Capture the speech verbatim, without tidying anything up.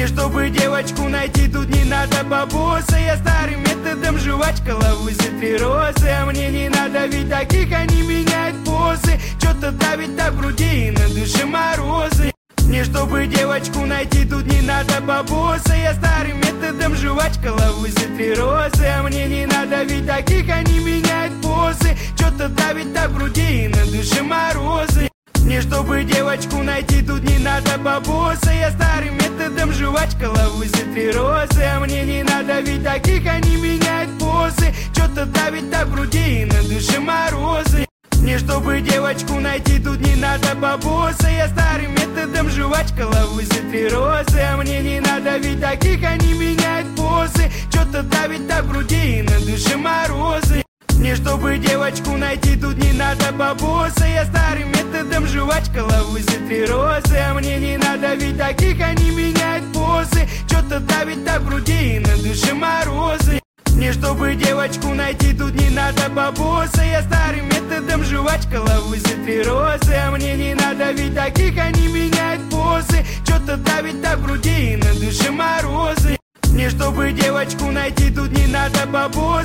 Мне, чтобы девочку найти, тут не надо бабоса. Я старым методом жвачка, ловлюсь за три розы. А мне не надо, ведь таких они меняют позы. Чё-то давит на груди и на душе морозы. Мне, чтобы девочку найти, тут не надо бабоса. Я старым методом жвачка, ловлюсь за три розы. А мне не надо, ведь таких они меняют позы. Чё-то давит на груди и на душе морозы. Мне, чтобы девочку найти, тут не надо бабоса. Я старым методом жвачка, ловлюсь за три розы. А мне не надо, ведь таких они меняют позы. Чё-то давит на груди и на душе морозы. Мне, чтобы девочку найти, тут не надо бабоса. Я старым методом жвачка, ловлюсь за три розы. А мне не надо, ведь таких они меняют позы. Чё-то давит на груди и на душе морозы. Мне, чтобы девочку найти, тут не надо бабоса. Я старым методом жвачка, ловлюсь за три розы. А мне не надо, ведь таких они меняют позы. Чё-то давит на груди и на душе морозы. Мне, чтобы девочку найти, тут не надо бабоса. Я старым методом жвачка, ловлюсь за три розы. А мне не надо, ведь таких они меняют позы. Чё-то давит на груди и на душе морозы. Мне, чтобы девочку найти, тут не надо бабоса.